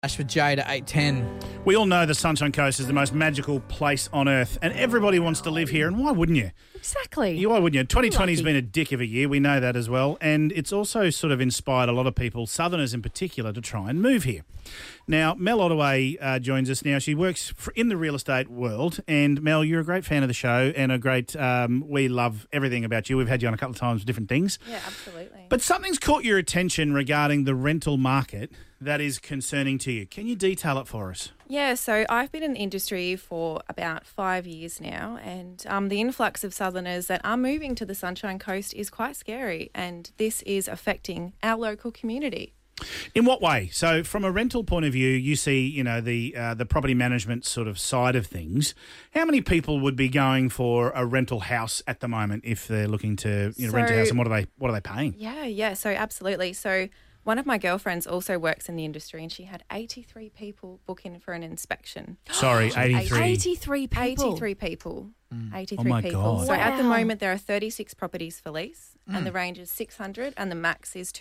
Ash with Jade at 8:10. We all know the Sunshine Coast is the most magical place on earth, and everybody wants to live here, and why wouldn't you? Exactly. Why wouldn't you? 2020's been a dick of a year, we know that as well, and it's also sort of inspired a lot of people, Southerners in particular, to try and move here. Now, Mel Ottaway joins us now. She works in the real estate world, and Mel, you're a great fan of the show, and we love everything about you. We've had you on a couple of times for different things. Yeah, absolutely. But something's caught your attention regarding the rental market that is concerning to you. Can you detail it for us? Yeah, so I've been in the industry for about 5 years now, and the influx of Southerners that are moving to the Sunshine Coast is quite scary, and this is affecting our local community. In what way? So from a rental point of view, you see, the property management sort of side of things. How many people would be going for a rental house at the moment if they're looking to rent a house, and what are they paying? Yeah, so absolutely. So one of my girlfriends also works in the industry, and she had 83 people book in for an inspection. Sorry, 83. 83 people. 83 people. 83 Oh my people. God. So at the moment there are 36 properties for lease, and the range is $600, and the max is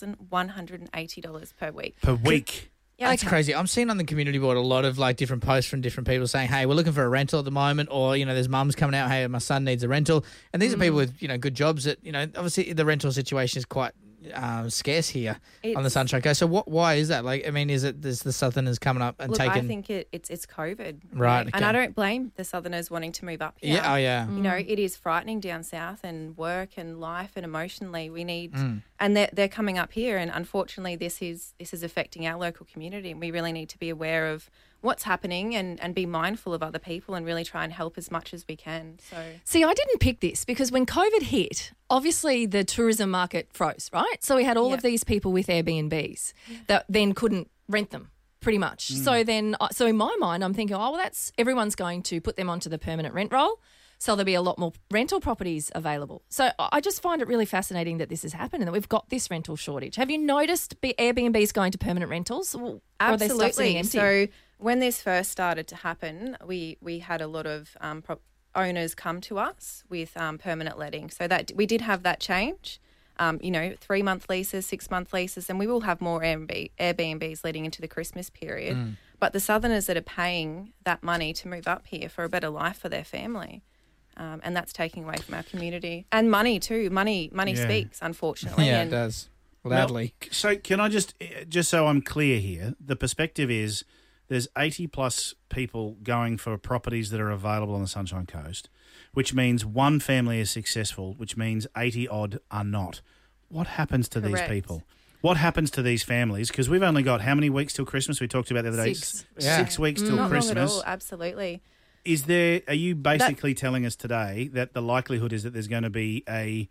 $2,180 per week. Per week? Yeah, That's crazy. I'm seeing on the community board a lot of different posts from different people saying, hey, we're looking for a rental at the moment, or, there's mums coming out, hey, my son needs a rental. And these are people with, good jobs that, obviously the rental situation is quite scarce here on the Sunshine Coast. So why is that? Is it the Southerners coming up and taking... I think it's COVID. Right. Okay. And I don't blame the Southerners wanting to move up here. Yeah, oh yeah. It is frightening down south, and work and life and emotionally we need... And they're coming up here, and unfortunately this is affecting our local community, and we really need to be aware of what's happening and be mindful of other people and really try and help as much as we can. So, see, I didn't pick this because when COVID hit, obviously the tourism market froze, right? So we had all of these people with Airbnbs that then couldn't rent them pretty much. So in my mind, I'm thinking, that's everyone's going to put them onto the permanent rent roll. So there'll be a lot more rental properties available. So I just find it really fascinating that this has happened and that we've got this rental shortage. Have you noticed Airbnbs going to permanent rentals? Or are they still sitting empty? So when this first started to happen, we had a lot of owners come to us with permanent letting. So that we did have that change, 3-month leases, 6-month leases, and we will have more Airbnbs leading into the Christmas period. But the Southerners that are paying that money to move up here for a better life for their family, and that's taking away from our community. And money too. Money speaks, unfortunately. Yeah, it does. Loudly. Now, so can I just so I'm clear here, the perspective is there's 80 plus people going for properties that are available on the Sunshine Coast, which means one family is successful, which means 80 odd are not. What happens to these people? What happens to these families? Because we've only got how many weeks till Christmas? We talked about the other day. 6 weeks till Christmas. Not long at all, absolutely. Are you basically telling us today that the likelihood is that there's going to be a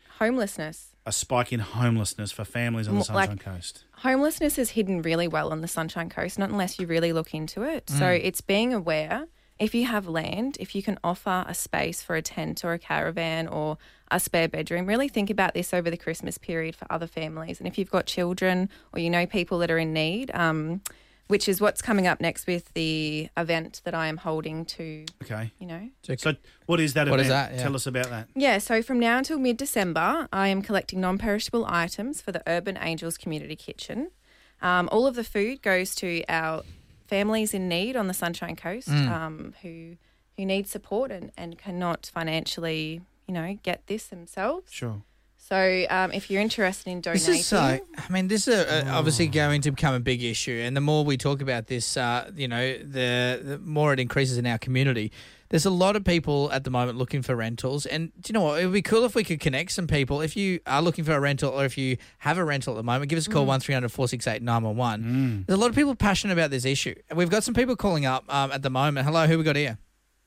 spike in homelessness for families on the Sunshine Coast? Homelessness is hidden really well on the Sunshine Coast, not unless you really look into it. So it's being aware. If you have land, if you can offer a space for a tent or a caravan or a spare bedroom, really think about this over the Christmas period for other families. And if you've got children or people that are in need, which is what's coming up next with the event that I am holding to, So what is that event? What is that? Yeah. Tell us about that. Yeah, so from now until mid-December, I am collecting non-perishable items for the Urban Angels Community Kitchen. All of the food goes to our families in need on the Sunshine Coast who need support and cannot financially, get this themselves. Sure. So if you're interested in donating... This is obviously going to become a big issue, and the more we talk about this, the more it increases in our community. There's a lot of people at the moment looking for rentals, and do you know what? It would be cool if we could connect some people. If you are looking for a rental or if you have a rental at the moment, give us a call, 1300 468 911. There's a lot of people passionate about this issue. We've got some people calling up at the moment. Hello, who we got here?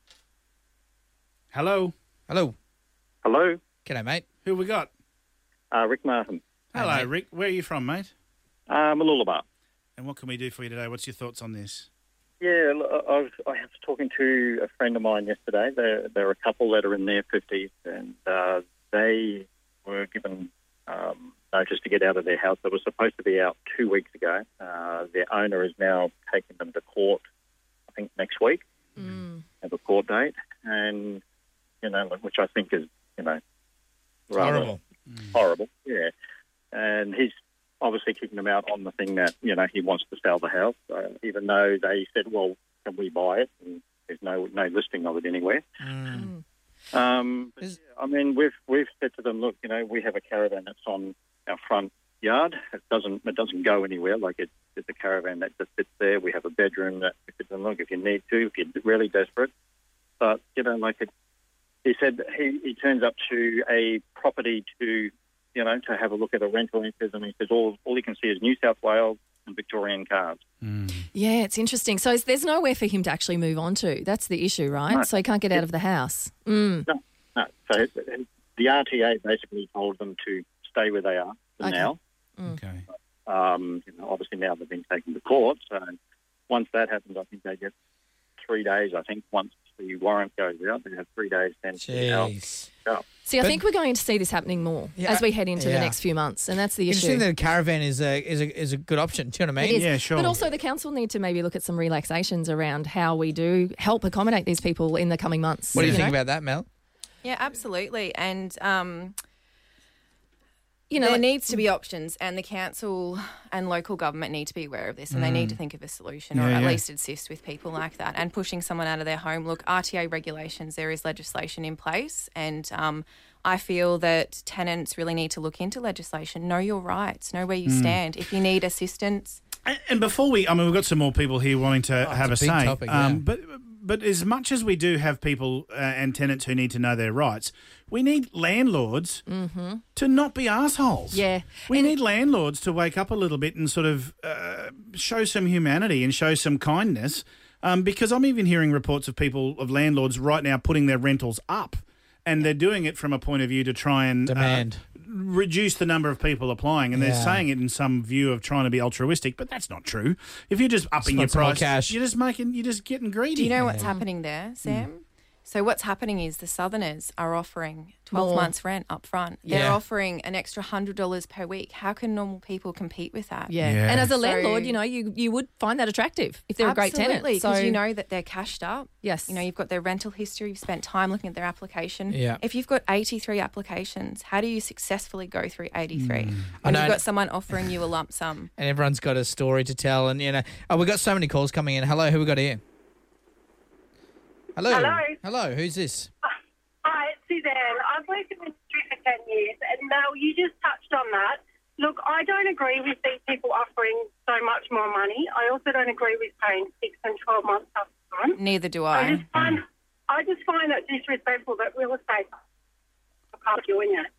Hello. Hello. G'day, mate. Who we got? Rick Martin. Hello, Hey, Rick. Where are you from, mate? Mooloolaba. And what can we do for you today? What's your thoughts on this? Yeah, I was talking to a friend of mine yesterday. They're a couple that are in their 50s, and they were given notice to get out of their house. They were supposed to be out 2 weeks ago. Their owner is now taking them to court, I think, next week. Have a court date, and, which I think is, rather horrible. Horrible, yeah. And he's obviously kicking him out on the thing that, he wants to sell the house, even though they said, well, can we buy it? And there's no listing of it anywhere. We've said to them, look, we have a caravan that's on our front yard. It doesn't go anywhere. Like it's a caravan that just sits there. We have a bedroom that we said to them, look, if you need to, if you're really desperate. But he said he turns up to a property to have a look at a rental. And he says all he can see is New South Wales and Victorian cars. Yeah, it's interesting. So there's nowhere for him to actually move on to. That's the issue, right? No. So he can't get out of the house. No. So the RTA basically told them to stay where they are for now. Okay. Obviously now they've been taken to court. So once that happens, I think they get 3 days. I think once the warrant goes out, they have 3 days then to out. See, I think we're going to see this happening more as we head into the next few months, and that's the issue. Interesting that a caravan is a good option. Do you know what I mean? It is. Yeah, sure. But also the council need to maybe look at some relaxations around how we do help accommodate these people in the coming months. What do you think about that, Mel? Yeah, absolutely. And, there needs to be options, and the council and local government need to be aware of this, and they need to think of a solution or at least assist with people like that. And pushing someone out of their home. Look, RTA regulations, there is legislation in place, and I feel that tenants really need to look into legislation, know your rights, know where you stand. If you need assistance. And before we've got some more people here wanting to have a it's a big say. topic, yeah. But as much as we do have people and tenants who need to know their rights, we need landlords to not be assholes. Yeah. We need landlords to wake up a little bit and sort of show some humanity and show some kindness, because I'm even hearing reports of landlords right now putting their rentals up, and they're doing it from a point of view to try and Demand. Reduce the number of people applying, and they're saying it in some view of trying to be altruistic, but that's not true. If you're just upping your price, cash. you're just getting greedy. Do you know what's happening there, Sam? So what's happening is the Southerners are offering 12 months rent up front. They're offering an extra $100 per week. How can normal people compete with that? Yeah. Yeah. And as a So- landlord, you would find that attractive if they're a great tenant. Absolutely, because you know that they're cashed up. Yes. You've got their rental history, you've spent time looking at their application. Yeah. If you've got 83 applications, how do you successfully go through 83? I When know. you've got someone offering you a lump sum. And everyone's got a story to tell. And, we've got so many calls coming in. Hello, who we got here? Hello. Hello, who's this? Hi, it's Suzanne. I've worked in the industry for 10 years, and Mel, you just touched on that. Look, I don't agree with these people offering so much more money. I also don't agree with paying 6 and 12 months up front. Neither do I I. just find that disrespectful that real estate can't doing it.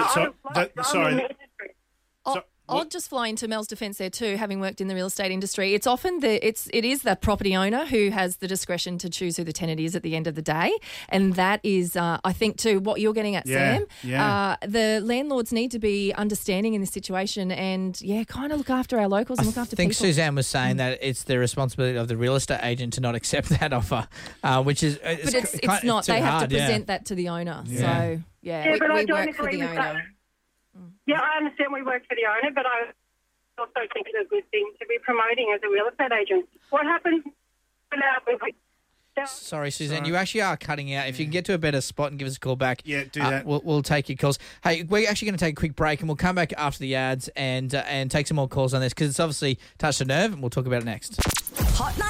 I'll just fly into Mel's defence there too, having worked in the real estate industry. It's often it is the property owner who has the discretion to choose who the tenant is at the end of the day, and that is, I think, too, what you're getting at, Sam. Yeah. The landlords need to be understanding in this situation, and kind of look after our locals and look after I think people. Suzanne was saying that it's the responsibility of the real estate agent to not accept that offer, which is But it's not. too They have hard, to present that to the owner. Yeah. So Yeah, but I we don't work for agree the with owner. that. Yeah, I understand we work for the owner, but I also think it's a good thing to be promoting as a real estate agent. What happens now? Sorry, Suzanne, you actually are cutting out. If you can get to a better spot and give us a call back, Yeah, do that. We'll take your calls. Hey, we're actually going to take a quick break, and we'll come back after the ads and take some more calls on this because it's obviously touched a nerve, and we'll talk about it next. Hot 97